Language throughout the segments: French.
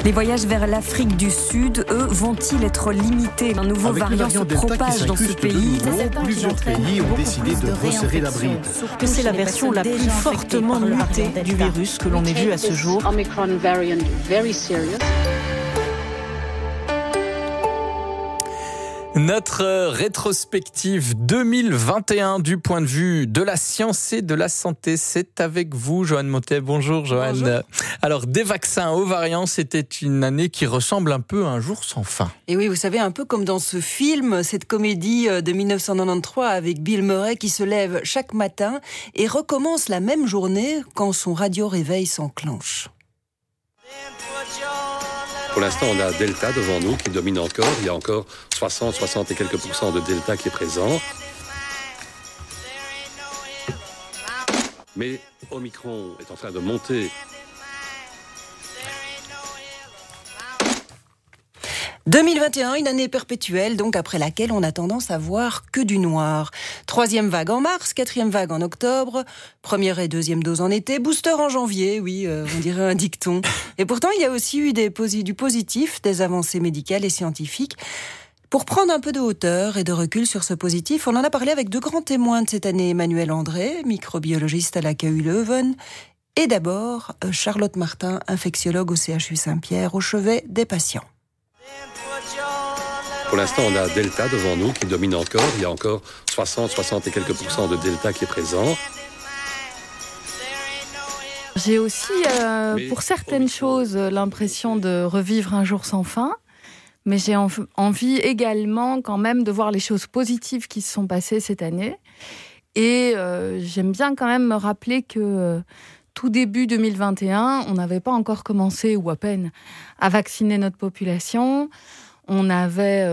Les voyages vers l'Afrique du Sud, eux, vont-ils être limités? Un nouveau variant se propage dans ce pays. Plusieurs pays ont décidé de resserrer la bride. Que c'est la version la plus fortement mutée du virus que l'on ait vue à ce jour. Omicron variant very serious. Notre rétrospective 2021 du point de vue de la science et de la santé, c'est avec vous, Joanne Mottet. Bonjour, Joanne. Bonjour. Alors, des vaccins aux variants, c'était une année qui ressemble un peu à un jour sans fin. Et oui, vous savez, un peu comme dans ce film, cette comédie de 1993 avec Bill Murray qui se lève chaque matin et recommence la même journée quand son radio-réveil s'enclenche. Pour l'instant, on a Delta devant nous qui domine encore. Il y a encore 60 et quelques % de Delta qui est présent. Mais Omicron est en train de monter. « 2021, une année perpétuelle, donc après laquelle on a tendance à voir que du noir. 3e vague en mars, 4e vague en octobre, première et deuxième dose en été, booster en janvier, oui, on dirait un dicton. Et pourtant, il y a aussi eu du positif, des avancées médicales et scientifiques. Pour prendre un peu de hauteur et de recul sur ce positif, on en a parlé avec deux grands témoins de cette année, Emmanuel André, microbiologiste à la KU Leuven, et d'abord Charlotte Martin, infectiologue au CHU Saint-Pierre, au chevet des patients. Pour l'instant, on a Delta devant nous qui domine encore. Il y a encore 60 et quelques % de Delta qui est présent. J'ai aussi, pour certaines choses, l'impression de revivre un jour sans fin. Mais j'ai envie également quand même de voir les choses positives qui se sont passées cette année. Et j'aime bien quand même me rappeler que tout début 2021, on n'avait pas encore commencé, ou à peine, à vacciner notre population. On n'avait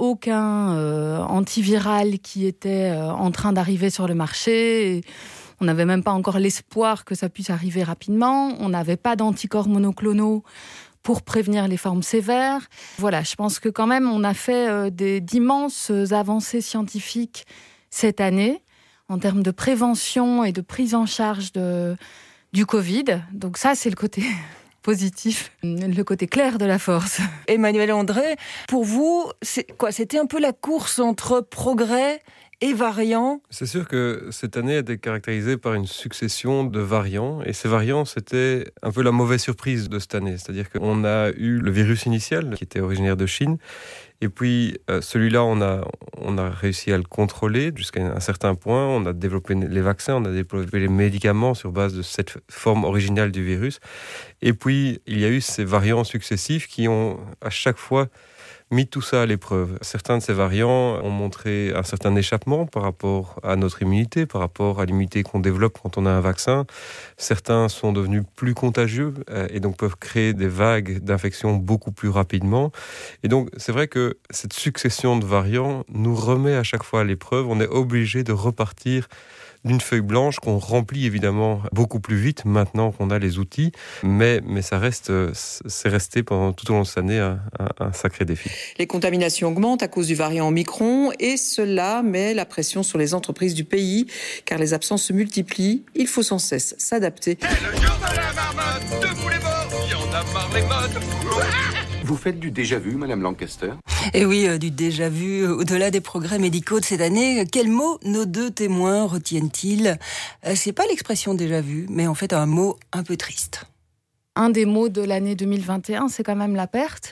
aucun antiviral qui était en train d'arriver sur le marché. Et on n'avait même pas encore l'espoir que ça puisse arriver rapidement. On n'avait pas d'anticorps monoclonaux pour prévenir les formes sévères. Voilà, je pense que quand même, on a fait d'immenses avancées scientifiques cette année en termes de prévention et de prise en charge du Covid. Donc ça, c'est le côté positif, le côté clair de la force. Emmanuel André, pour vous, c'était un peu la course entre progrès et variants? C'est sûr que cette année a été caractérisée par une succession de variants. Et ces variants, c'était un peu la mauvaise surprise de cette année. C'est-à-dire qu'on a eu le virus initial, qui était originaire de Chine. Et puis, celui-là, on a réussi à le contrôler jusqu'à un certain point. On a développé les vaccins, on a développé les médicaments sur base de cette forme originale du virus. Et puis, il y a eu ces variants successifs qui ont, à chaque fois, mis tout ça à l'épreuve. Certains de ces variants ont montré un certain échappement par rapport à notre immunité, par rapport à l'immunité qu'on développe quand on a un vaccin. Certains sont devenus plus contagieux et donc peuvent créer des vagues d'infection beaucoup plus rapidement. Et donc, c'est vrai que cette succession de variants nous remet à chaque fois à l'épreuve. On est obligé de repartir d'une feuille blanche qu'on remplit évidemment beaucoup plus vite maintenant qu'on a les outils, mais c'est resté pendant tout au long de cette année un sacré défi. Les contaminations augmentent à cause du variant Omicron et cela met la pression sur les entreprises du pays car les absences se multiplient. Il faut sans cesse s'adapter. C'est le jour de la marmotte, debout les bords, il y en a marre les modes. Vous faites du déjà-vu, Madame Lancaster? Et oui, du déjà-vu, au-delà des progrès médicaux de cette année, quels mots nos deux témoins retiennent-ils? C'est pas l'expression déjà-vu, mais en fait un mot un peu triste. Un des mots de l'année 2021, c'est quand même la perte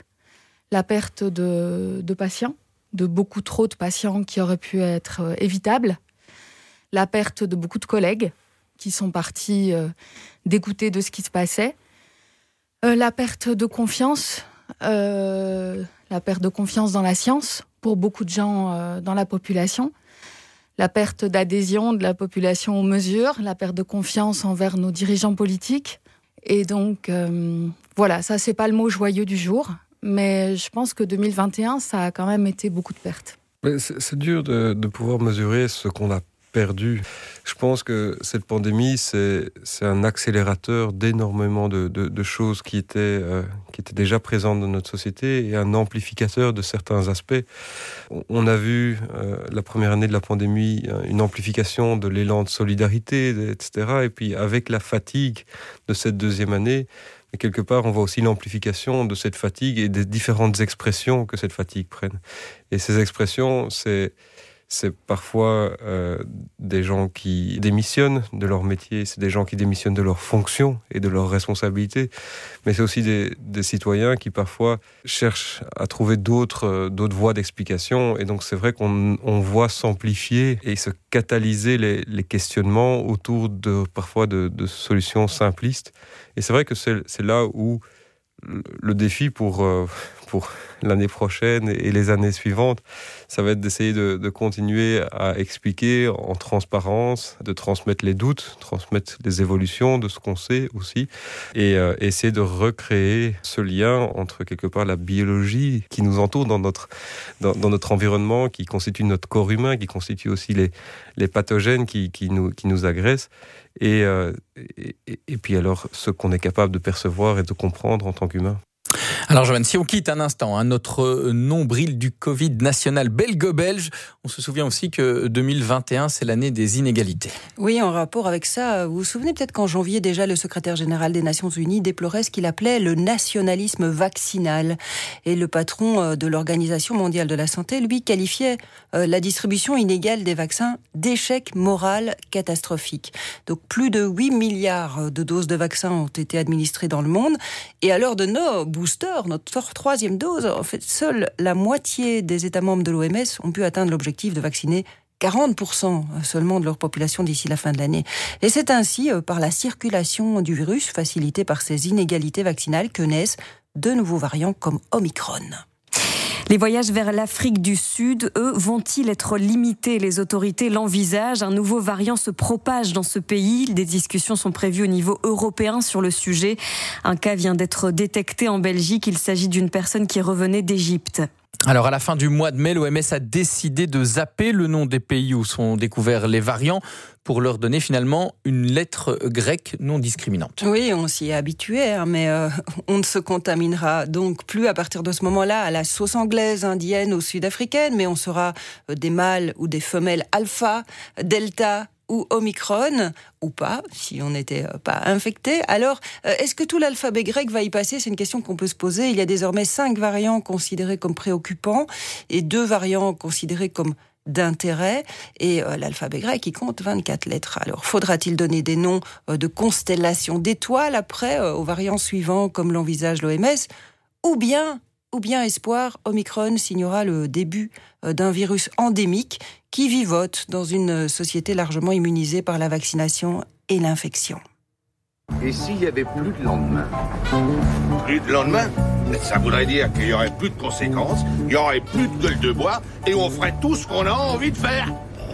de patients, de beaucoup trop de patients qui auraient pu être évitables, la perte de beaucoup de collègues qui sont partis dégoûtés de ce qui se passait, la perte de confiance, la perte de confiance dans la science pour beaucoup de gens dans la population, la perte d'adhésion de la population aux mesures, la perte de confiance envers nos dirigeants politiques. Et donc, voilà, ça, c'est pas le mot joyeux du jour, mais je pense que 2021, ça a quand même été beaucoup de pertes. Mais c'est dur de pouvoir mesurer ce qu'on a perdu. Je pense que cette pandémie, c'est un accélérateur d'énormément de choses qui étaient déjà présentes dans notre société et un amplificateur de certains aspects. On a vu la première année de la pandémie une amplification de l'élan de solidarité, etc. Et puis avec la fatigue de cette deuxième année, Mais quelque part, on voit aussi l'amplification de cette fatigue et des différentes expressions que cette fatigue prenne. Et ces expressions, c'est parfois des gens qui démissionnent de leur métier, c'est des gens qui démissionnent de leurs fonctions et de leurs responsabilités, mais c'est aussi des citoyens qui parfois cherchent à trouver d'autres voies d'explication, et donc c'est vrai qu'on voit s'amplifier et se catalyser les questionnements autour parfois de solutions simplistes. Et c'est vrai que c'est là où le défi pour l'année prochaine et les années suivantes, ça va être d'essayer de continuer à expliquer en transparence, de transmettre les doutes, transmettre les évolutions de ce qu'on sait aussi, et essayer de recréer ce lien entre quelque part la biologie qui nous entoure dans notre environnement, qui constitue notre corps humain, qui constitue aussi les pathogènes qui nous agressent, et puis alors ce qu'on est capable de percevoir et de comprendre en tant qu'humain. Alors Joanne, si on quitte un instant notre nombril du Covid national belgo-belge, on se souvient aussi que 2021, c'est l'année des inégalités. Oui, en rapport avec ça, vous vous souvenez peut-être qu'en janvier déjà, le secrétaire général des Nations Unies déplorait ce qu'il appelait le nationalisme vaccinal. Et le patron de l'Organisation mondiale de la santé, lui, qualifiait la distribution inégale des vaccins d'échec moral catastrophique. Donc plus de 8 milliards de doses de vaccins ont été administrées dans le monde. Et à l'heure de nos boosters, notre troisième dose, en fait, seule la moitié des États membres de l'OMS ont pu atteindre l'objectif de vacciner 40% seulement de leur population d'ici la fin de l'année. Et c'est ainsi, par la circulation du virus, facilitée par ces inégalités vaccinales, que naissent de nouveaux variants comme Omicron. Les voyages vers l'Afrique du Sud, eux, vont-ils être limités ? Les autorités l'envisagent. Un nouveau variant se propage dans ce pays. Des discussions sont prévues au niveau européen sur le sujet. Un cas vient d'être détecté en Belgique. Il s'agit d'une personne qui revenait d'Égypte. Alors à la fin du mois de mai, l'OMS a décidé de zapper le nom des pays où sont découverts les variants pour leur donner finalement une lettre grecque non discriminante. Oui, on s'y est habitué, mais on ne se contaminera donc plus à partir de ce moment-là à la sauce anglaise, indienne ou sud-africaine, mais on sera des mâles ou des femelles alpha, delta ou Omicron, ou pas, si on n'était pas infecté. Alors, est-ce que tout l'alphabet grec va y passer ? C'est une question qu'on peut se poser. Il y a désormais 5 variants considérés comme préoccupants et 2 variants considérés comme d'intérêt, et l'alphabet grec, il compte 24 lettres. Alors, faudra-t-il donner des noms de constellations d'étoiles après, aux variants suivants, comme l'envisage l'OMS, ou bien espoir, Omicron signera le début d'un virus endémique qui vivote dans une société largement immunisée par la vaccination et l'infection. Et s'il y avait plus de lendemain ? Plus de lendemain ? Ça voudrait dire qu'il y aurait plus de conséquences, il y aurait plus de gueule de bois, et on ferait tout ce qu'on a envie de faire.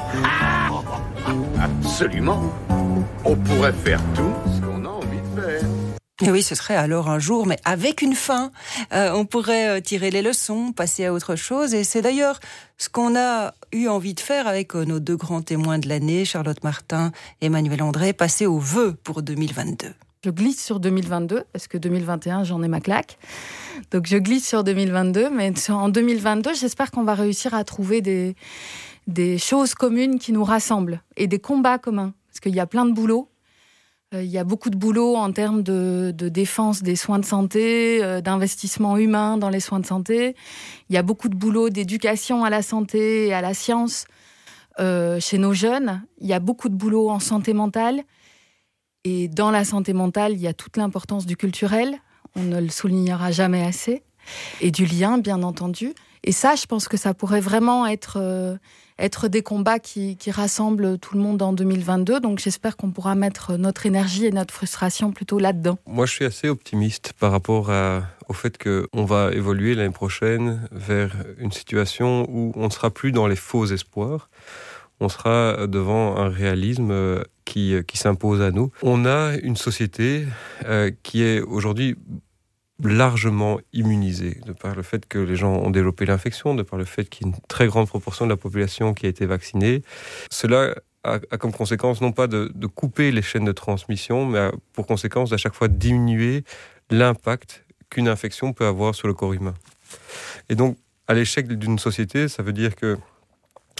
Absolument. On pourrait faire tout ce qu'on a envie de faire. Et oui, ce serait alors un jour, mais avec une fin. On pourrait tirer les leçons, passer à autre chose. Et c'est d'ailleurs ce qu'on a eu envie de faire avec nos 2 grands témoins de l'année, Charlotte Martin et Emmanuel André, passer aux vœux pour 2022. Je glisse sur 2022, parce que 2021, j'en ai ma claque. Donc je glisse sur 2022, mais en 2022, j'espère qu'on va réussir à trouver des choses communes qui nous rassemblent et des combats communs. Parce qu'il y a plein de boulot. Il y a beaucoup de boulot en termes de défense des soins de santé, d'investissement humain dans les soins de santé. Il y a beaucoup de boulot d'éducation à la santé et à la science chez nos jeunes. Il y a beaucoup de boulot en santé mentale. Et dans la santé mentale, il y a toute l'importance du culturel. On ne le soulignera jamais assez. Et du lien, bien entendu. Et ça, je pense que ça pourrait vraiment être des combats qui rassemblent tout le monde en 2022. Donc j'espère qu'on pourra mettre notre énergie et notre frustration plutôt là-dedans. Moi, je suis assez optimiste par rapport au fait qu'on va évoluer l'année prochaine vers une situation où on ne sera plus dans les faux espoirs. On sera devant un réalisme qui s'impose à nous. On a une société qui est aujourd'hui largement immunisée, de par le fait que les gens ont développé l'infection, de par le fait qu'il y a une très grande proportion de la population qui a été vaccinée. Cela a comme conséquence non pas de couper les chaînes de transmission, mais pour conséquence d'à chaque fois diminuer l'impact qu'une infection peut avoir sur le corps humain. Et donc, à l'échec d'une société, ça veut dire que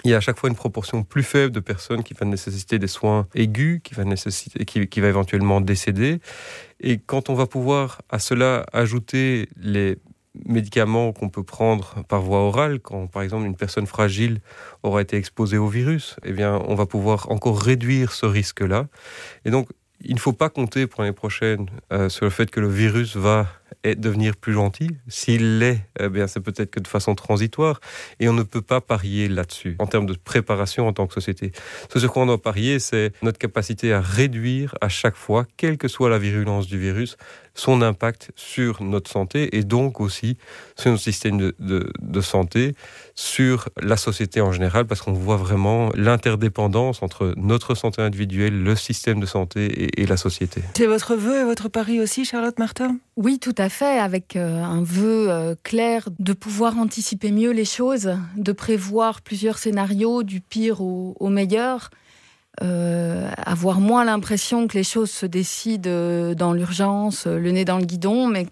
il y a à chaque fois une proportion plus faible de personnes qui va nécessiter des soins aigus, qui va éventuellement décéder. Et quand on va pouvoir à cela ajouter les médicaments qu'on peut prendre par voie orale, quand par exemple une personne fragile aura été exposée au virus, eh bien on va pouvoir encore réduire ce risque-là. Et donc il ne faut pas compter pour l'année prochaine sur le fait que le virus va devenir plus gentil. S'il l'est, eh bien c'est peut-être que de façon transitoire, et on ne peut pas parier là-dessus en termes de préparation en tant que société. Ce sur quoi on doit parier, c'est notre capacité à réduire à chaque fois, quelle que soit la virulence du virus, son impact sur notre santé et donc aussi sur notre système de santé, sur la société en général, parce qu'on voit vraiment l'interdépendance entre notre santé individuelle, le système de santé et la société. C'est votre vœu et votre pari aussi, Charlotte Martin ? Oui, tout à fait, avec un vœu clair de pouvoir anticiper mieux les choses, de prévoir plusieurs scénarios, du pire au meilleur. Avoir moins l'impression que les choses se décident dans l'urgence, le nez dans le guidon, mais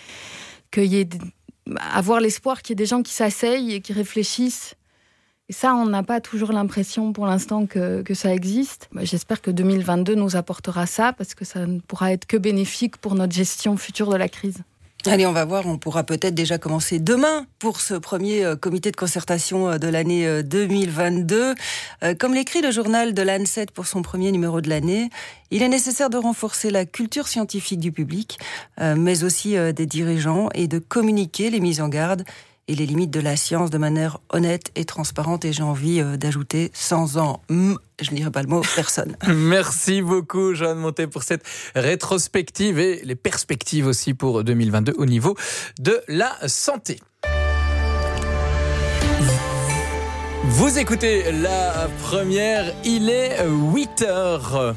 avoir l'espoir qu'il y ait des gens qui s'asseyent et qui réfléchissent. Et ça, on n'a pas toujours l'impression pour l'instant que ça existe. J'espère que 2022 nous apportera ça, parce que ça ne pourra être que bénéfique pour notre gestion future de la crise. Allez, on va voir, on pourra peut-être déjà commencer demain pour ce premier comité de concertation de l'année 2022. Comme l'écrit le journal de l'ANSET pour son premier numéro de l'année, il est nécessaire de renforcer la culture scientifique du public, mais aussi des dirigeants, et de communiquer les mises en garde et les limites de la science de manière honnête et transparente. Et j'ai envie d'ajouter, sans je ne dirai pas le mot, personne. Merci beaucoup, Joanne Montet, pour cette rétrospective et les perspectives aussi pour 2022 au niveau de la santé. Vous écoutez la première, il est 8h.